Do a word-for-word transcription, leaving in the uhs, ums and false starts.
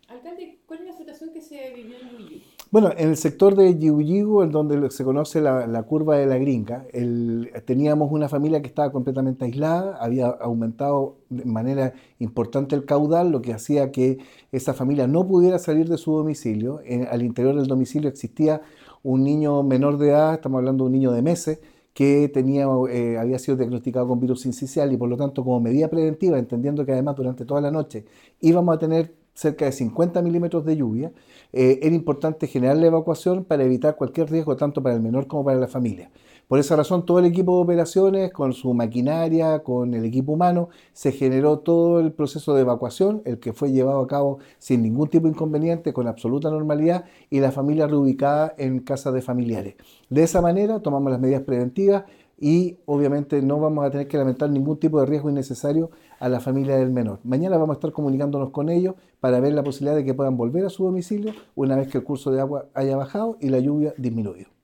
Alcalde, ¿cuál es la situación que se vivió en Yuyu? Bueno, en el sector de Yiwu, en donde se conoce la, la curva de la Gringa, el- teníamos una familia que estaba completamente aislada, había aumentado de manera importante el caudal, lo que hacía que esa familia no pudiera salir de su domicilio. En- al interior del domicilio existía un niño menor de edad, estamos hablando de un niño de meses, que tenía, eh, había sido diagnosticado con virus sincicial y por lo tanto como medida preventiva, entendiendo que además durante toda la noche íbamos a tener cerca de cincuenta milímetros de lluvia, eh, era importante generar la evacuación para evitar cualquier riesgo tanto para el menor como para la familia. Por esa razón, todo el equipo de operaciones, con su maquinaria, con el equipo humano, se generó todo el proceso de evacuación, el que fue llevado a cabo sin ningún tipo de inconveniente, con absoluta normalidad, y la familia reubicada en casas de familiares. De esa manera, tomamos las medidas preventivas y obviamente no vamos a tener que lamentar ningún tipo de riesgo innecesario a la familia del menor. Mañana vamos a estar comunicándonos con ellos para ver la posibilidad de que puedan volver a su domicilio una vez que el curso de agua haya bajado y la lluvia disminuido.